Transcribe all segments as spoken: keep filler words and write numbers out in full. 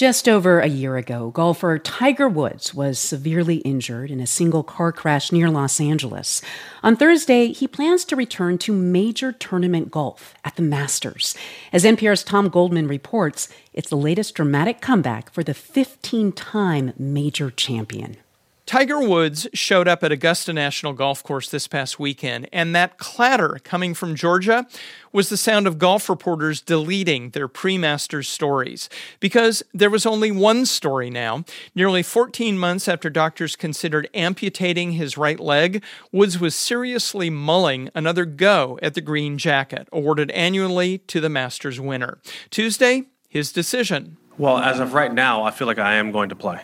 Just over a year ago, golfer Tiger Woods was severely injured in a single car crash near Los Angeles. On Thursday, he plans to return to major tournament golf at the Masters. As N P R's Tom Goldman reports, it's the latest dramatic comeback for the fifteen-time major champion. Tiger Woods showed up at Augusta National Golf Course this past weekend, and that clatter coming from Georgia was the sound of golf reporters deleting their pre-Masters stories. Because there was only one story now. Nearly fourteen months after doctors considered amputating his right leg, Woods was seriously mulling another go at the green jacket, awarded annually to the Masters winner. Tuesday, his decision. Well, as of right now, I feel like I am going to play.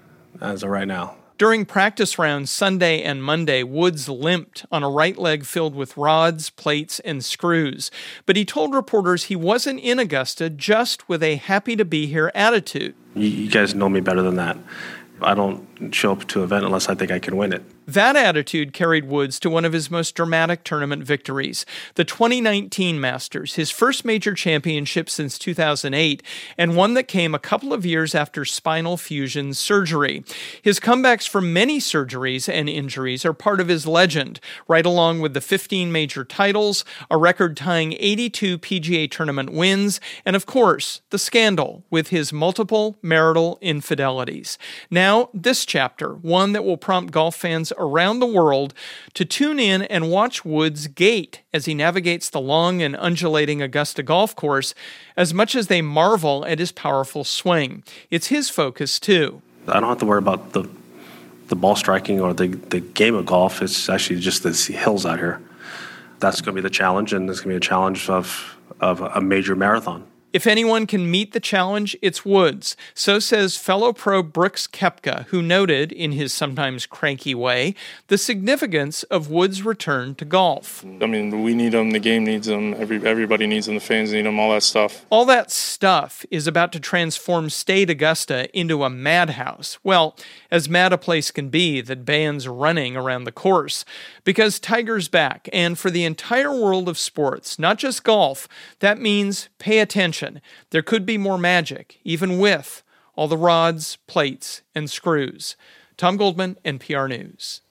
As of right now. During practice rounds Sunday and Monday, Woods limped on a right leg filled with rods, plates, and screws. But he told reporters he wasn't in Augusta just with a happy-to-be-here attitude. You, you guys know me better than that. I don't show up to an event unless I think I can win it. That attitude carried Woods to one of his most dramatic tournament victories, the twenty nineteen Masters, his first major championship since two thousand eight, and one that came a couple of years after spinal fusion surgery. His comebacks from many surgeries and injuries are part of his legend, right along with the fifteen major titles, a record-tying eighty-two P G A tournament wins, and of course, the scandal with his multiple marital infidelities. Now, this chapter, one that will prompt golf fans around the world to tune in and watch Woods' gait as he navigates the long and undulating Augusta golf course, as much as they marvel at his powerful swing. It's his focus, too. I don't have to worry about the the ball striking or the, the game of golf. It's actually just the hills out here. That's going to be the challenge, and it's going to be a challenge of, of a major marathon. If anyone can meet the challenge, it's Woods. So says fellow pro Brooks Koepka, who noted, in his sometimes cranky way, the significance of Woods' return to golf. I mean, we need him, the game needs him, every, everybody needs him, the fans need him, all that stuff. All that stuff is about to transform State Augusta into a madhouse. Well, as mad a place can be that bans running around the course. Because Tiger's back, and for the entire world of sports, not just golf, that means pay attention. There could be more magic, even with all the rods, plates, and screws. Tom Goldman, N P R News.